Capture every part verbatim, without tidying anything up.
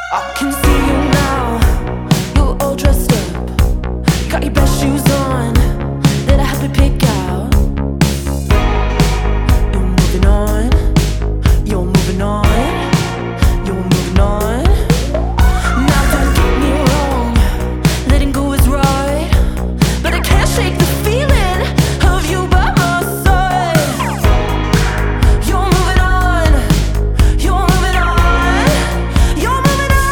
I can see you now, you're all dressed up, got your best shoes on that I helped you pick out. You're moving on, you're moving on, you're moving on. Now don't get me wrong, letting go is right, but I can't shake the feeling of you by my side. You're moving on, you're moving on, you're moving on.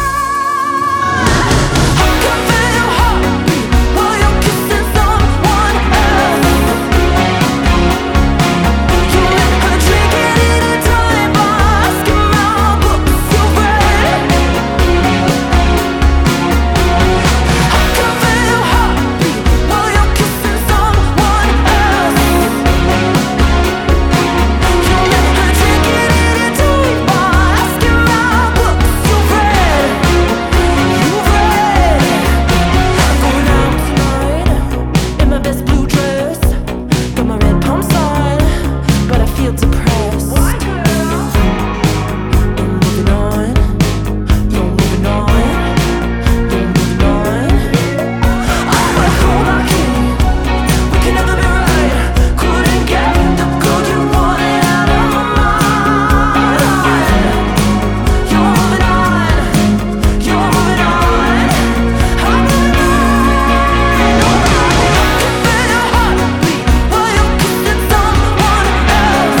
I can feel your heartbeat while you're kissing someone else. You let her drink it in a time box, asking my books you read. I can feel your heartbeat while you're kissing someone else. You let her drink it in a time box, asking my books you read. You read. I'm going out tonight in my best blue dress, got my red palms on, but I feel depressed. You're moving on, you're moving on, you're moving on. I wanna hold our key, we can never be right. Couldn't get the good you wanted out of my mind. You're moving on, you're moving on, I'm moving on. I can feel your heartbeat while you're kissing someone else.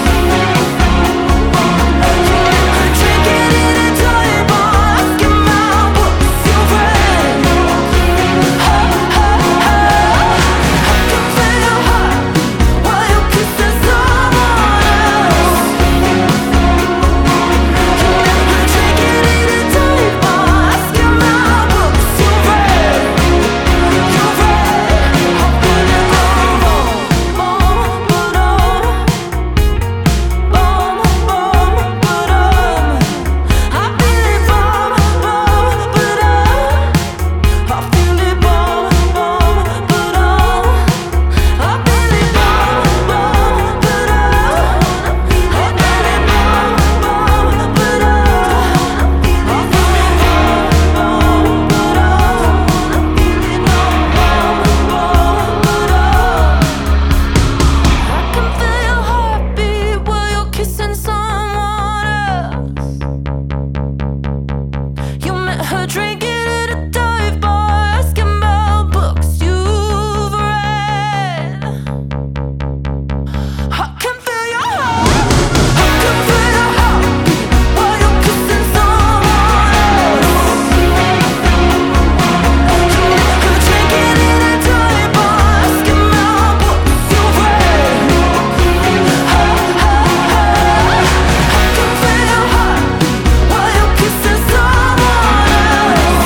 Drink it in a time box, asking my books you read. Ha ha ha. I can feel your heartbeat while you're kissing someone else. Drink it in a time box, asking my books you read. You read. I'm gonna go boom, boom, boom, boom, boom. I feel it boom, boom, boom. I feel it boom, boom, boom. I feel it boom, boom, boom. I feel it boom, boom, boom. I can feel your heartbeat while you're kissing someone else. You met her drinking at a dive bar, asking about books you've read. I can feel your heart, I can feel your heartbeat while you're kissing someone else. You met her drinking at a dive bar, asking about books you've read. Ha ha ha. I can feel your heartbeat while you're kissing someone else.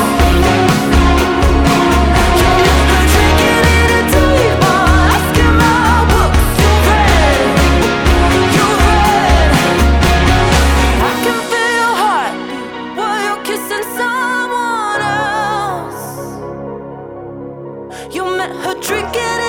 You met her drinking at a dive bar, asking about books you've read. You read. I can feel your heartbeat while you're kissing someone else. You met her drinking